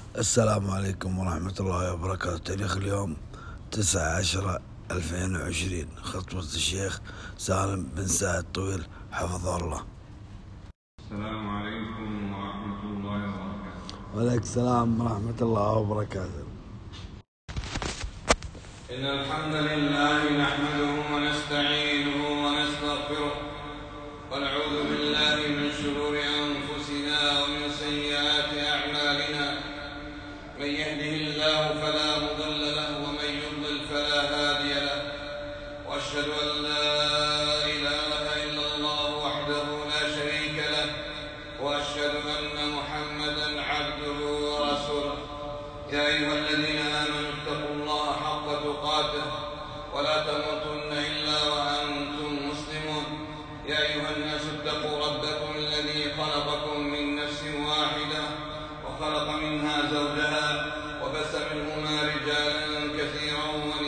السلام عليكم ورحمة الله وبركاته. تاريخ اليوم 9/10/2020. خطبة الشيخ سالم بن سعد طويل حفظه الله. السلام عليكم ورحمة الله وبركاته. وعليكم السلام ورحمة الله وبركاته. إن الحمد لله نحمده ونستعينه ونستغفره ونعوذ بالله من شرور أنفسنا ومن سيئات أعمالنا. من يهده الله فلا مضل له ومن يضلل فلا هادي له، وأشهد أن لا إله إلا الله وحده لا شريك له، وأشهد أن محمدا عبده ورسوله. يا أيها الذين آمنوا اتقوا الله حق تقاته ولا تموتن إلا وأنتم مسلمون. يا أيها الناس اتقوا ربكم الذي خلقكم من نفس واحدة وخلق منها زوجها وبث منهما رجالا كثيرا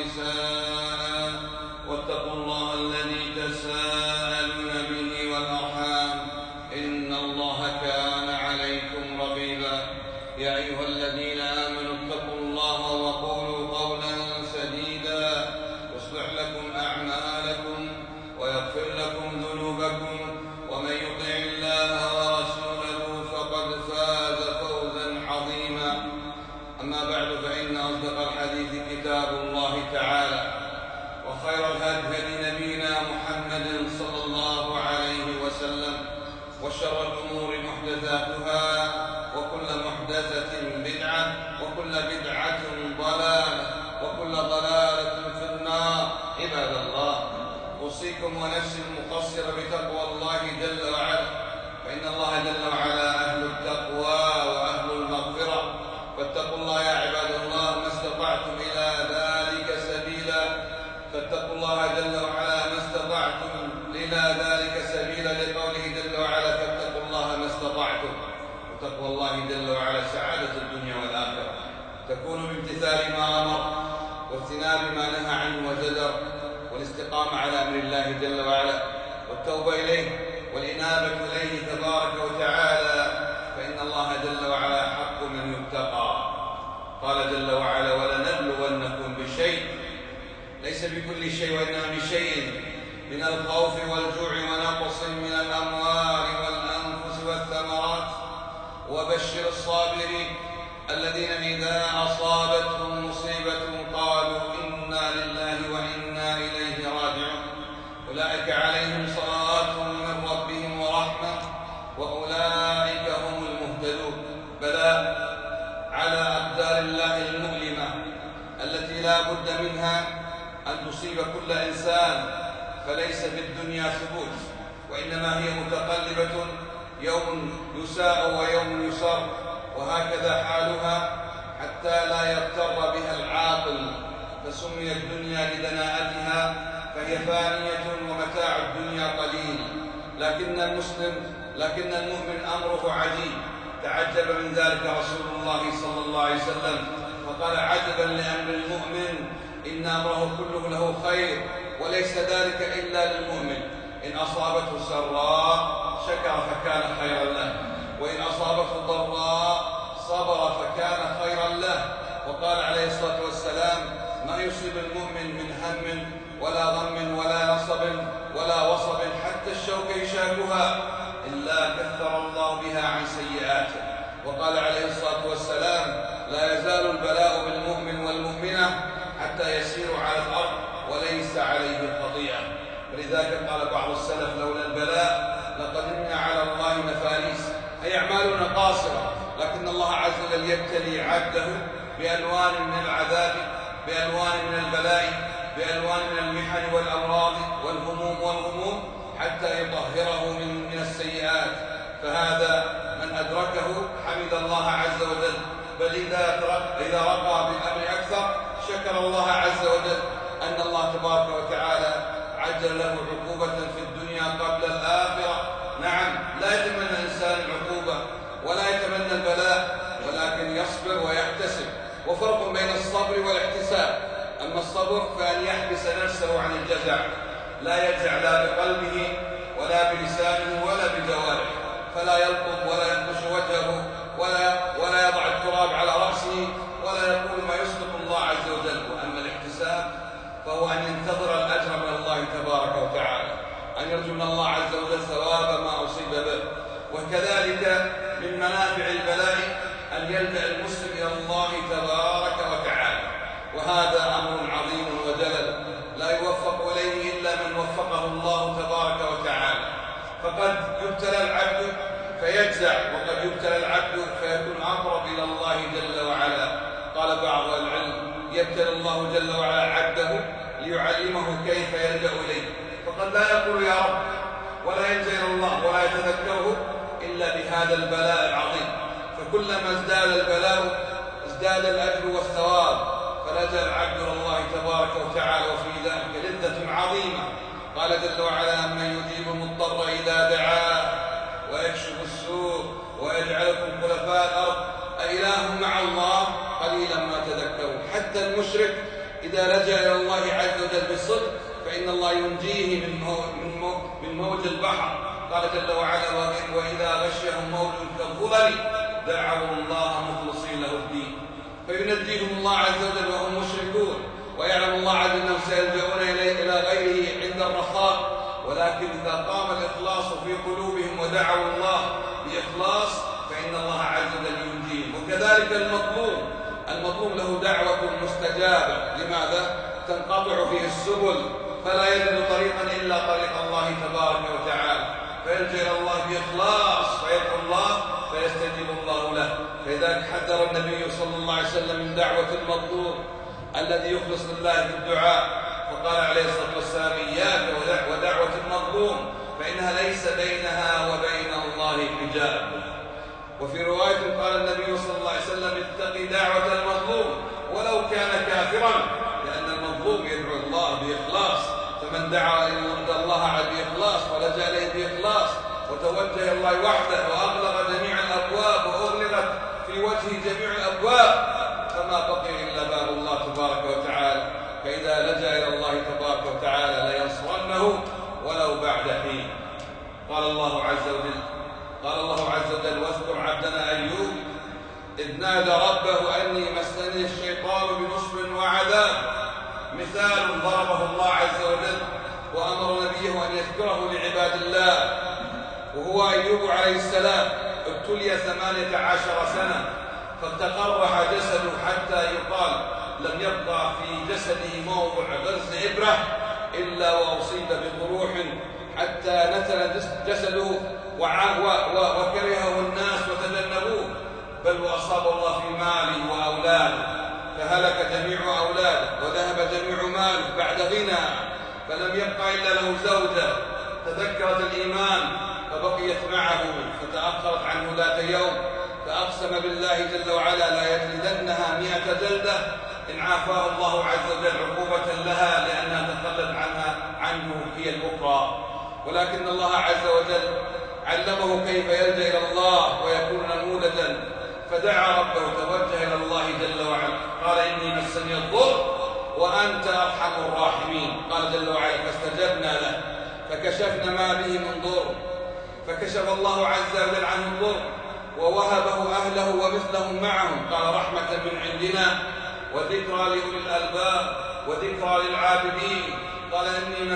ونساء، واتقوا الله الذي تساءلون به والأرحام إن الله كان عليكم رقيبا. يا أيها الذين آمنوا اتقوا الله وقولوا قولا سديدا يصلح لكم أعمالكم ويغفر لكم ذنوبكم، ومن يطع الله ورسوله فقد فاز فوزا عظيما. أما بعد، فإن أصدق الحديث كتاب الله تعالى، وخير الهدي هدي نبينا محمد صلى الله عليه وسلم، وشر الأمور محدثاتها، وكل محدثة بدعة، وكل بدعة ضلالة، وكل ضلالة في النار. عباد الله، أوصيكم ونفسي المقصرة بتقوى الله جل وعلا، فإن الله جل وعلا أهل التقوى وأهل المغفرة، فاتقوا الله يا عباد الله ما استطعتم إلى ذلك سبيلا. فاتقوا الله جل وعلا ما استطعتم إلى ذلك سبيلا، لقوله جل وعلا فاتقوا الله ما استطعتم. وتقوى الله جل وعلا سعادة الدنيا والآخرة، تكون بامتثال ما أمر واجتناب ما نهى عنه وزجر، والاستقامة على أمر الله جل وعلا، والتوبة إليه والإنابة إليه تبارك وتعالى، فإن الله جل وعلا حق من يتقى. قال جل وعلا ولنبلونكم بشيء، ليس بكل شيء وإنما بشيء من الخوف والجوع ونقص من الأموال والأنفس والثمرات، وبشر الصابرين الذين إذا أصابتهم مصيبة قالوا إنا لله وإنا إليه راجعون. أولئك عليهم صلوات من ربهم ورحمة وأولئك هم المهتدون. بلى على أقدار الله المؤلمة التي لا بد منها أن تصيب كل إنسان، فليس في الدنيا ثبوت، وإنما هي متقلبة، يوم يساء ويوم يسر، وهكذا حالها حتى لا يغتر بها العاقل. فسمي الدنيا لدناءتها، فهي فانية ومتاع الدنيا قليل. لكن المؤمن أمره عجيب. تعجب من ذلك رسول الله صلى الله عليه وسلم فقال عجبا لأمر المؤمن إن أمره كله له خير، له ذلك إلا للمؤمن. إن أصابته سراء شكر فكان خيرا له، وإن أصابته ضراء صبر فكان خيرا له. وقال عليه الصلاة والسلام ما يصيب المؤمن من هم ولا غم ولا نصب ولا وصب حتى الشوك يشاكها إلا كثر الله بها عن سيئاته. وقال عليه الصلاة والسلام لا يزال البلاء بالمؤمن والمؤمنة حتى يسيروا على الأرض وليس عليه خطيئة. ولذلك قال بعض السلف لولا البلاء لقدمنا على الله مفاليس. أي أعمالنا قاصرة، لكن الله عز وجل يبتلي عبده بألوان من العذاب، بألوان من البلاء، بألوان من المحن والأمراض والهموم حتى يطهره من السيئات. فهذا من أدركه حمد الله عز وجل، بل إذا رقى بالأمر أكثر شكر الله عز وجل أن الله تبارك وتعالى عجل له عقوبة في الدنيا قبل الآخرة. نعم، لا يتمنى الإنسان العقوبة ولا يتمنى البلاء، ولكن يصبر ويحتسب. وفرق بين الصبر والاحتساب. أما الصبر فأن يحبس نفسه عن الجزع، لا يجزع لا بقلبه ولا بلسانه ولا بجوارحه، فلا يلطم ولا ينقش وجهه ولا يضع التراب على رأسه يلجأ المسلم إلى الله تبارك وتعالى، وهذا أمر عظيم وجلل لا يوفق إليه إلا من وفقه الله تبارك وتعالى. فقد يبتلى العبد فيجزع، وقد يبتلى العبد فيكون أقرب إلى الله جل وعلا. قال بعض العلم: يبتلى الله جل وعلا عبده ليعلمه كيف يلجأ إليه، فقد لا يقول يا رب ولا يلجأ إلى الله ولا يتذكره إلا بهذا البلاء العظيم. فكلما ازداد البلاء ازداد الأجر والثواب، فلجأ العبد إلى الله تبارك وتعالى، وفي ذلك لذة عظيمة. قال جل وعلا: من يجيب المضطر إذا دعاه ويكشف السوء ويجعلكم خلفاء الأرض أإله مع الله قليلا ما تذكرون. حتى المشرك إذا لجأ إلى الله عز وجل بالصدق فإن الله ينجيه من موج البحر. قال جل وعلا: وإذا غشيهم موج كالظلل دعوا الله مخلصين له الدين. فينجيهم الله عز وجل وهم مشركون، ويعلم الله عز وجل أنهم سيلجؤون إلى غيره عند الرخاء، ولكن إذا قام الإخلاص في قلوبهم ودعوا الله بإخلاص فإن الله عز وجل ينجيهم. وكذلك المظلوم له دعوة مستجابة. لماذا؟ تنقطع فيه السبل فلا يجد طريقا إلا طريق الله تبارك وتعالى، فيلجأ إلى الله بإخلاص فيدعو الله فيستجيب الله له. فلذلك حذر النبي صلى الله عليه وسلم من دعوة المظلوم الذي يخلص لله في الدعاء، فقال عليه الصلاة والسلام: إياك ودعوة المظلوم فإنها ليس بينها وبين الله حجاب. وفي رواية قال النبي صلى الله عليه وسلم: اتق دعوة المظلوم ولو كان كافرا، لأن المظلوم يدعو الله بإخلاص. فمن دعا إلى الله بإخلاص ولجأ إليه بإخلاص وتوجه إلى الله وحده وأغلق جميع الأبواب وأغلقت في وجهه جميع الأبواب فما بقي إلا باب الله تبارك وتعالى. فإذا لجأ إلى الله تبارك وتعالى لينصرنه ولو بعد حين. قال الله عز وجل: واذكر عبدنا أيوب إذ نادى ربه أني مسني الشيطان بنصب وعذاب. مثال ضربه الله عز وجل وأمر نبيه أن يذكره لعباد الله. وهو أيوب عليه السلام ابتلي 18 سنة فتقرح جسده حتى يقال لم يبقى في جسده موضع غرز إبرة إلا وأصيب بقروح حتى نتن جسده وكرهه الناس وتجنبوه، بل وأصاب الله في ماله وأولاده، فهلك جميع أولاده وذهب جميع ماله بعد غنى، فلم يبقى إلا له زوجة تذكرت الإيمان فبقيت معه، فتأخرت عنه ذات يوم فأقسم بالله جل وعلا لا يجلدنها 100 جلدة إن عافاه الله عز وجل عقوبة لها لأنها تخلت عنه هي الأخرى. ولكن الله عز وجل علمه كيف يلجأ إلى الله ويكون نموذجا، فدعا ربه توجه إلى الله جل وعلا، قال: إني مسني الضر وأنت أرحم الراحمين. قال جل وعلا: فاستجبنا له فكشفنا ما به من ضر، فكشف الله عز وجل عنه الضر ووهبه أهله ومثلهم معهم. قال: رحمة من عندنا وذكرى لأولي الألباب وذكرى للعابدين. قال: إني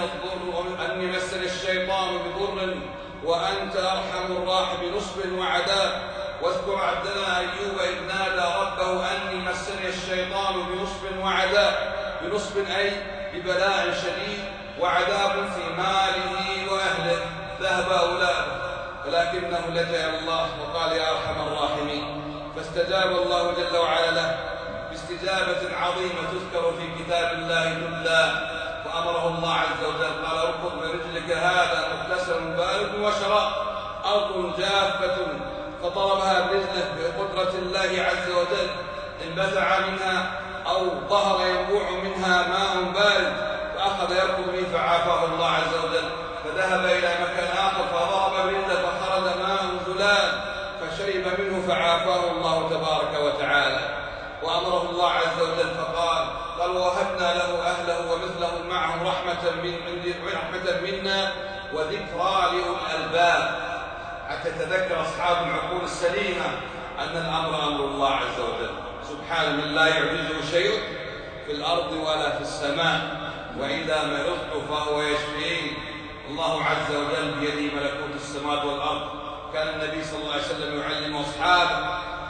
مسني الشيطان بضر وأنت أرحم الراحمين بنصب وعذاب. واذكر عبدنا أيوب إذ نادى ربه أني مسني الشيطان بنصب وعذاب. بنصب أي ببلاء شديد، وعذاب في ماله وأهله، ذهب أولاده، ولكنه لجأ إلى الله وقال: يا أرحم الراحمين. فاستجاب الله جل وعلا له باستجابة عظيمة تذكر في كتاب الله جلا، فأمره الله عز وجل قال: اركض برجلك هذا مغتسل بارد وشراب، أرض جافة، فضربها برجله بقدرة الله عز وجل، انبزع منها أو ظهر ينبوع منها ماء بارد، فأخذ يركض به فعافاه الله عز وجل، فذهب إلى مكان آخر فضرب برجله فخرج ماء زلال فشرب منه فعافاه الله تبارك وتعالى. وأمره الله عز وجل فقال: ووهبنا له أهله ومثلهم معهم رحمة منا وذكرى لأولي الألباب، حتى تذكر أصحاب العقول السليمة أن الأمر أمر الله عز وجل سبحانه، من لا يعجزه شيء في الأرض ولا في السماء، وإذا مرضت فهو يشفين. الله عز وجل بيده ملكوت السماوات والأرض. كان النبي صلى الله عليه وسلم يعلم أصحابه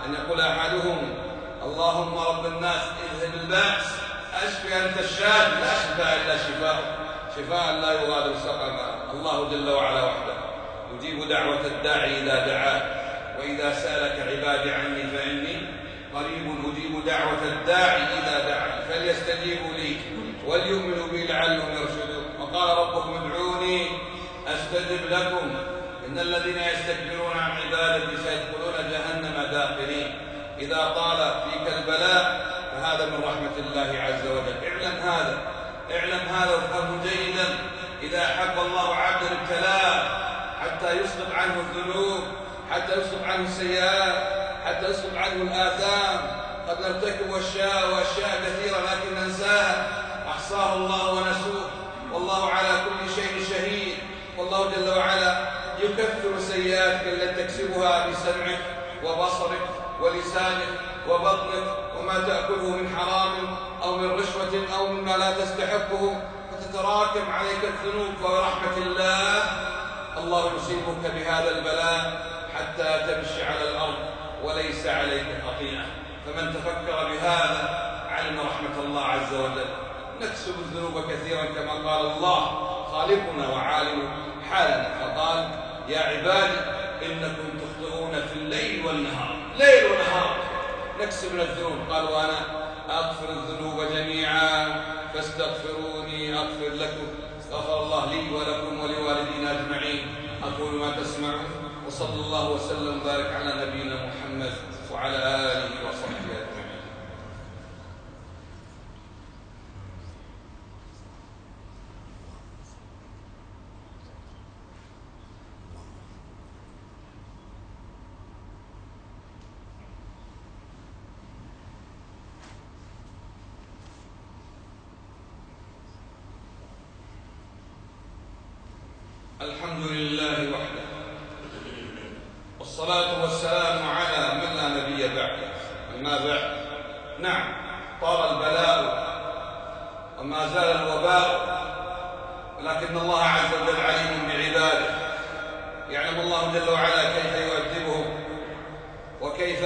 أن يقول أحدهم: اللهم رب الناس اذهب البأس أشفي أنت الشافي لا شفاء إلا شفاء لا يغادر سقما. الله جل وعلا وحده يجيب دعوة الداعي إذا دعاه، وإذا سألك عبادي عني فإني قريب أجيب دعوة الداعي إذا دعا فليستجيبوا لي وليؤمنوا بي لعلهم يرشدون. وقال ربكم ادعوني أستجب لكم إن الذين يستكبرون عن عبادتي سيدخلون جهنم داخرين. إذا طال فيك البلاء فهذا من رحمة الله عز وجل. اعلم هذا وافهمه جيدا. إذا أحب الله عبدا ابتلاه حتى يسقط عنه الذنوب، حتى يسقط عنه السيئات، حتى يسقط عنه الآثام. قد نرتكب وأشياء كثيرة لكن ننساها، أحصاها الله ونسوه، والله على كل شيء شهيد. والله جل وعلا يكفر سيئاتك التي تكسبها بسمعك وبصرك ولسانك وبطنك وما تأكله من حرام أو من رشوة أو مما لا تستحقه، فتتراكم عليك الذنوب. فبرحمة الله يصيبك بهذا البلاء حتى تمشي على الأرض وليس عليك خطيئة. فمن تفكر بهذا علم رحمة الله عز وجل. نكسب الذنوب كثيرا كما قال الله خالقنا وعالم حالنا، فقال: يا عبادي إنكم تخطئون في الليل والنهار. ليل ونهار نكسب من الذنوب. قال: وأنا أغفر الذنوب جميعا فاستغفروني أغفر لكم. غفر الله لي ولكم ولوالدينا أجمعين. أقول ما تسمعون، وصلى الله وسلم وبارك على نبينا محمد وعلى آله وصحبه أجمعين. الحمد لله وحده، والصلاة والسلام على من لا نبي بعده. أما بعد، نعم طال البلاء وما زال الوباء، ولكن الله عز وجل عليم بعباده. يعلم الله جل وعلا كيف يؤدبهم وكيف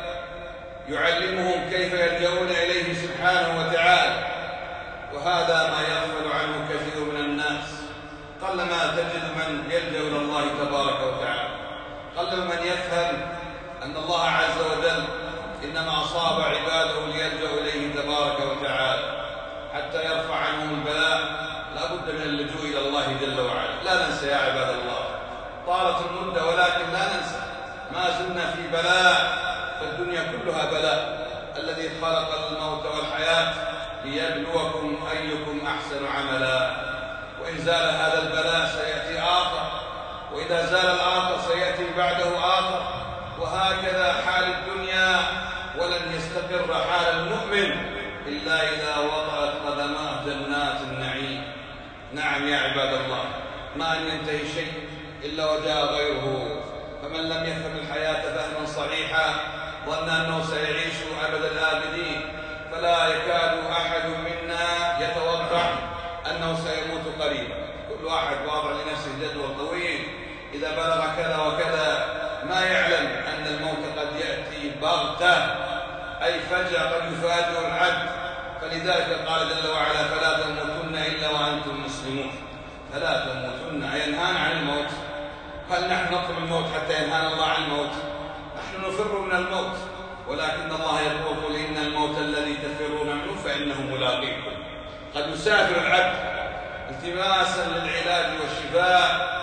يعلمهم كيف يلجؤون إليه سبحانه وتعالى، وهذا ما يغفل عنه كثير من الناس. قلما تجد من يلجأ إلى الله تبارك وتعالى، قلما من يفهم أن الله عز وجل إنما أصاب عباده ليلجأوا إليه تبارك وتعالى حتى يرفع عنهم البلاء. لا بد من اللجوء إلى الله جل وعلا. لا ننسى يا عباد الله، طالت المدة ولكن لا ننسى ما زلنا في بلاء، فالدنيا كلها بلاء. الذي خلق الموت والحياة ليبلوكم أيكم أحسن عملا. وإن زال هذا البلاء سيأتي آخر، وإذا زال الآخر سيأتي بعده آخر، وهكذا حال الدنيا. ولن يستقر حال المؤمن إلا إذا وطأت قدماه جنات النعيم. نعم يا عباد الله، ما أن ينتهي شيء إلا وجاء غيره. فمن لم يفهم الحياة فهما صحيحا ظن أنه سيعيش أبد الآبدين، فلا يكاد أحد منا يتوقع أنه سيموت قريبا. كل واحد واضع لنفسه جدول طويل، إذا بلغ كذا وكذا ما يعلم أن الموت قد يأتي بغتة، أي فجأة قد يفاجئ العبد. فلذلك قال جل وعلا: فلا تموتن إلا وأنتم مسلمون. فلا تموتن أي ينهانا عن الموت. هل نحن نطلب الموت حتى ينهانا الله عن الموت؟ نحن نفر من الموت، ولكن الله يقول: إن الموت الذي تفرون منه فإنه ملاقيكم. قد يسافر العبد التماسا للعلاج والشفاء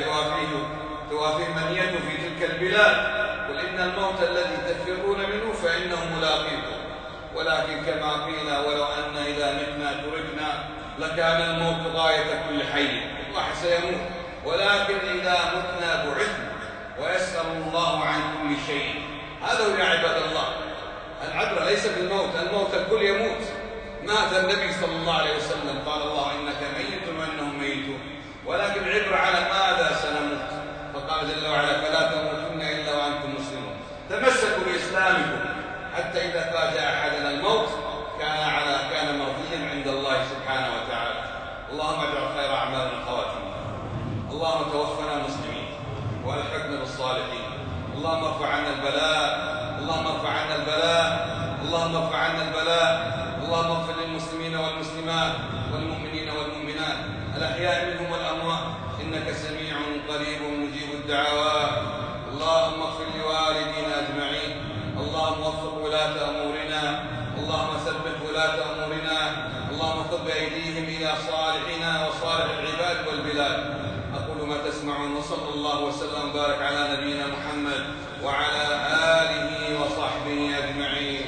توافيه منيته في تلك البلاد. قل إن الموت الذي تفرون منه فإنه ملاقيكم. ولكن كما قيل: ولو أن إذا متنا تركنا لكان الموت غاية كل حي. كل واحد سيموت، ولكن إذا متنا بعثنا ويسأل الله عن كل شيء. هذا هو يا عباد الله. العبرة ليس بالموت، الموت الكل يموت. مات النبي صلى الله عليه وسلم، قال الله: إنك ميت وإنهم ميتون. ولكن العبرة على ماذا سنموت. فقال جل وعلا: فلا تموتن إلا وأنتم مسلمون. تمسكوا بإسلامكم حتى إذا فاجأ أحدنا الموت كان مرضيا عند الله سبحانه وتعالى. اللهم اجعل خير أعمالنا خواتمها. اللهم توفنا مسلمين والحقنا بالصالحين. اللهم ارفع عنا البلاء. اللهم اللهم ارفع عنا البلاء. اللهم اغفر للمسلمين والمسلمات والمؤمنين والمؤمنات الأحياء منهم والأموات، إنك سميع قريب مجيب الدعوات. اللهم اغفر لوالدينا أجمعين. اللهم وفق ولاة أمورنا. اللهم ثبت ولاة أمورنا. اللهم خذ بأيديهم إلى صالحنا وصالح العباد والبلاد. أقول ما تسمعون، وصلى الله وسلم وبارك على نبينا محمد وعلى آله وصحبه أجمعين.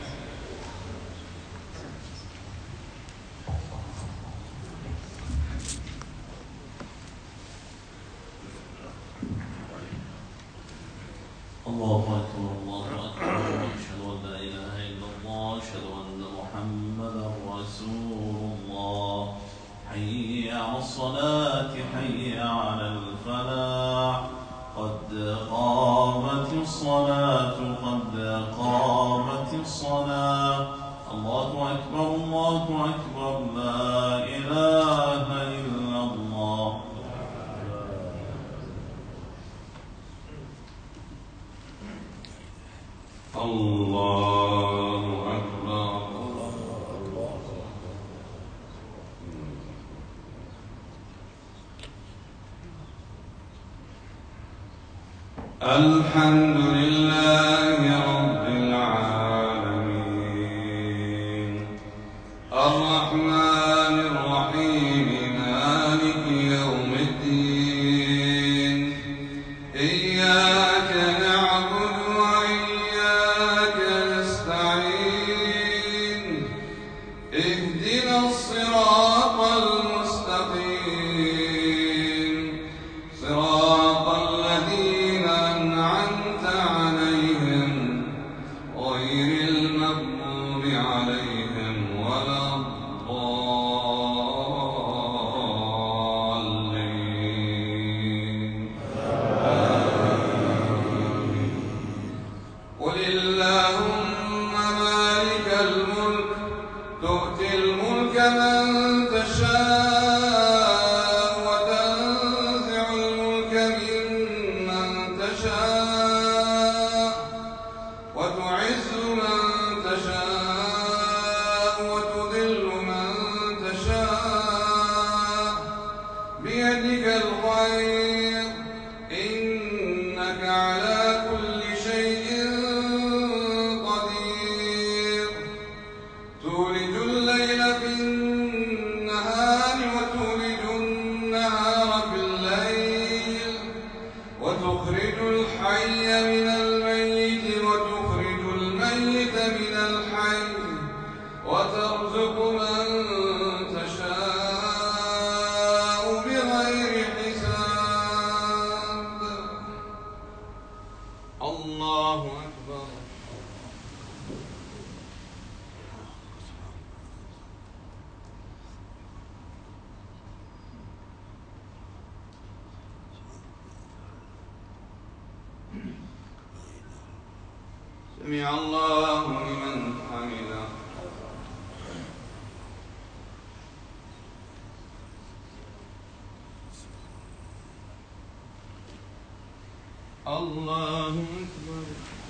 الله أكبر الله أكبر، أشهد أن لا إله إلا الله، أشهد أن محمدا رسول الله. حي على الصلاة، حي على الفلاح، قد قامت الصلاة، قد قامت الصلاة. الله أكبر الله أكبر، لا إله إلا الله. الله أكبر. الحمد لله رب العالمين، الرحمن الرحيم، مالك يوم الدين. إياك نعبد وإياك نستعين، اهدنا الصراط المستقيم، صراط الذين أنعمت عليهم غير المغضوب عليهم ولا الضالين. قل اللهم مالك الملك، تؤتي الملك من تشاء وتنزع الملك ممن تشاء، وتعز من تشاء وتذل من تشاء، بيدك الخير، إنك على كل شيء قدير. تولج الليل في النهار وتولج النهار في الليل، وتخرج الحي من الميت وتخرج الميت من الحي، وترزق من تشاء بغير حساب. الله أكبر. سمع الله لمن حمده. الله أكبر.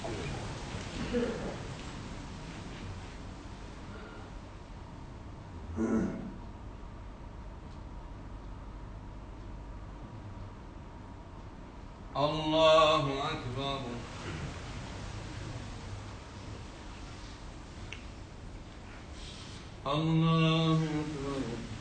الله أكبر. الله أكبر.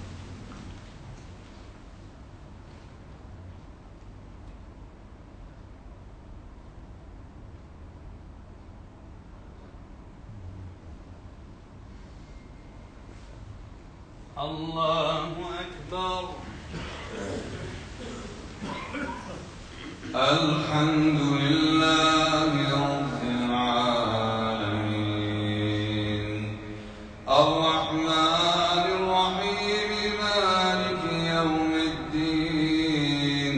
الله أكبر. الحمد لله رب العالمين، الرحمن الرحيم، مالك يوم الدين.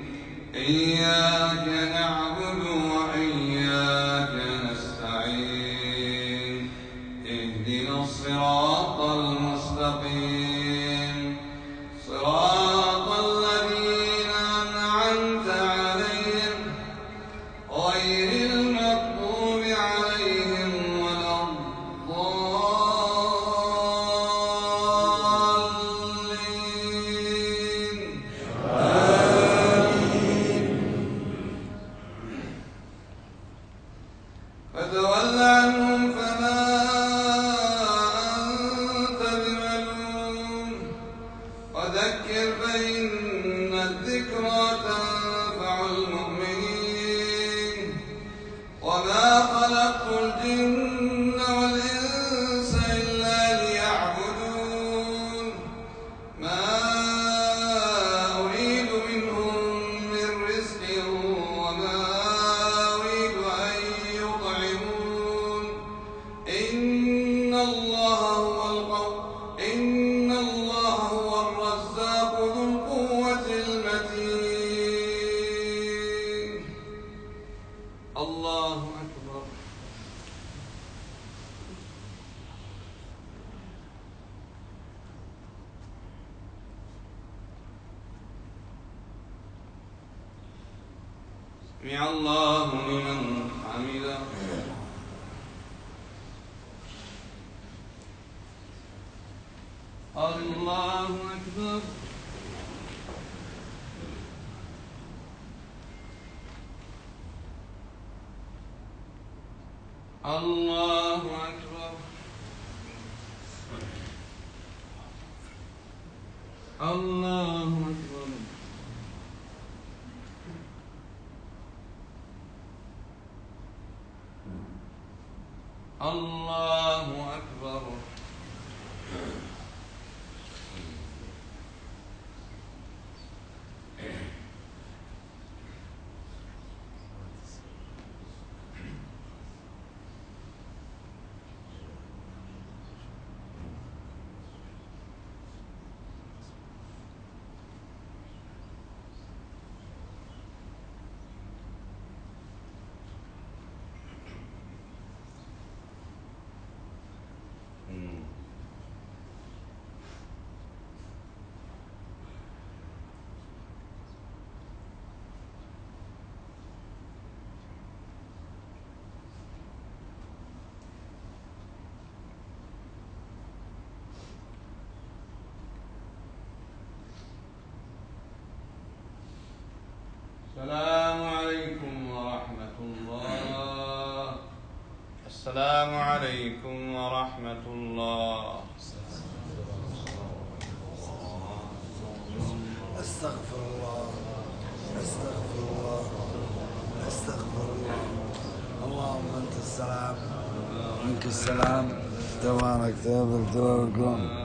إياك نعبد وإياك نستعين، اهدنا الصراط المستقيم، صراط الذين أنعمت عليهم غير المغضوب عليهم ولا الضالين. عنهم فما أنت بملوم وذكر فإن الذكرى تنفع المؤمنين وما خلقت الجن والإنس إلا ليعبدون ما أريد منهم من رزق وما أريد أن يطعمون إن الله هو الرزاق ذو القوة المتين. الله أكبر. سمع الله لمن حمده. الله أكبر. الله أكبر. الله أكبر. الله أكبر. السلام عليكم ورحمة الله. السلام عليكم ورحمة الله. أستغفر الله أستغفر الله أستغفر الله. اللهم أنت السلام منك السلام تبارك يا ذا الجلال والإكرام.